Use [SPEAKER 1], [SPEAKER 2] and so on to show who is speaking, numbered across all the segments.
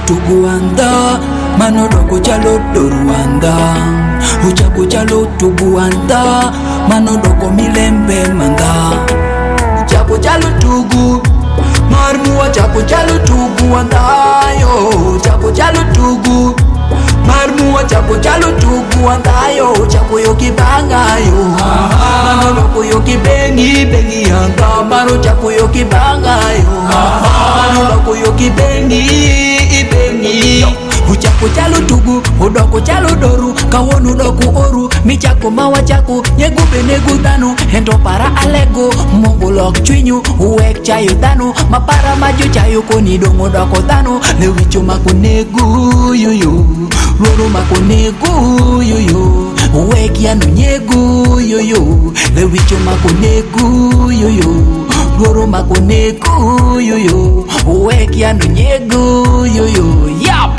[SPEAKER 1] tuguanda, manodoko chalo doruanda. Uchako chalo tuguanda, manodoko milembe manda. Uchako chalo tugu, marmua chako chalo tuguanda yo. Uchako chalo tugu, marmua chako chalo tuguanda yo. Chako yoki banga yo, manodoko yoki bengi bengi yanga. Maro chako yoki banga yo, manodoko yoki bengi bengi. Uchako chalo tugu, udoko chalo doru. Kawonu doku oru, michako mawa chako. Nyegu benegu danu, hendo para alego. Mungu lok chwinyu, uwek chayo danu. Mapara majo chayo koni dongo doko danu. Lewicho mako negu yoyo, roro mako negu yoyo. Uwek yanu nyegu yoyo, lewicho mako negu yoyo. Roro mako negu yoyo, uwek yanu nyegu yoyo. Yap!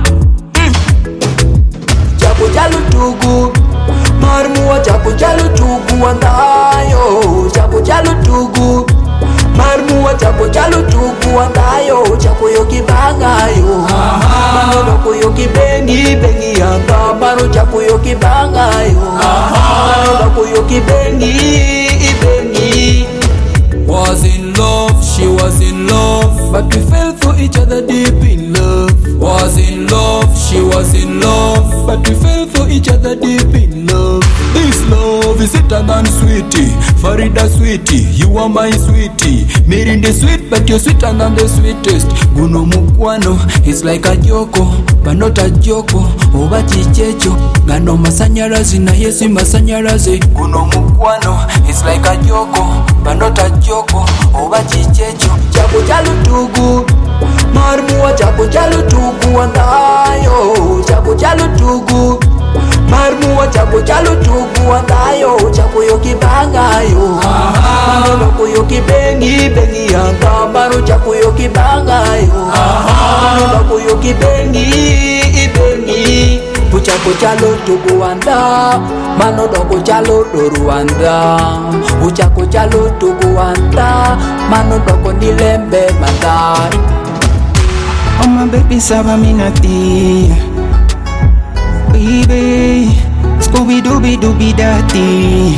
[SPEAKER 1] Chako chalo tugu, marmua chako chalo tugu andayo. Chako chalo tugu, marmua chako chalo tugu andayo. Chako yoki bangayo, manodoko yoki bengi bengi yanga. Maro chako yoki bangayo, manodoko yoki bengi bengi.
[SPEAKER 2] Was in love, she was in love, but we fell for each other deep in love. Was in love, she was in love, but we fell for each other deep in love. This love is sweeter than sweetie, Farida sweetie, you are my sweetie. Mirinde sweet, but you're sweeter than the sweetest. Guno mukwano is like a joko, but not a joko. Oba chichecho, gano masanyarazi na yesi masanyarazi. Guno mukwano is like a joko, but not a joko. Oba chichecho.
[SPEAKER 1] Chako chalo tugu, marmua chako chalo tugu andayo. Chako chalo tugu, marmua chako chalo tugu andayo. Chako yoki bangayo, manodoko yoki bengi bengi yanga. Maro chako yoki bangayo, manodoko yoki bengi bengi. Uchako chalo tugu anda, manodoko chalo doruanda. Uchako chalo tugu anda, manodoko nilembe manda.
[SPEAKER 3] Oh my baby saba minati, baby Scooby Dooby Dooby Dati.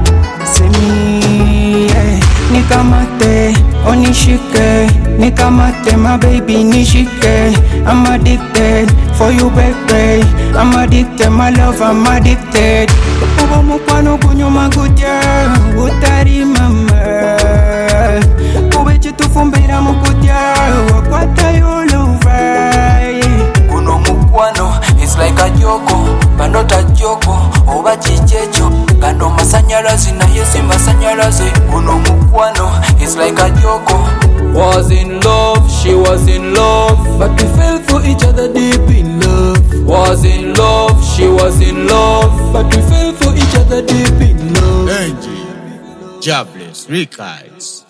[SPEAKER 3] Semi nikamate, onishike, nikamate my baby nishike. I'm addicted for you baby, I'm addicted my love, I'm addicted. Ubo mukwano kunyo makuja, utari mama. Ubeche tufumbira mukuja, wakwata yoluvai.
[SPEAKER 2] Guno mukwano is like a joko, but not a joko. Oba chichecho, gano masanyarazi na yesi masanyarazi. Guno mukwano is like a joko. Was in love, she was in love, but we fell for each other deep in love. Was in love, she was in love, but we fell for each other deep in love.
[SPEAKER 4] Angie, Jobless, Records.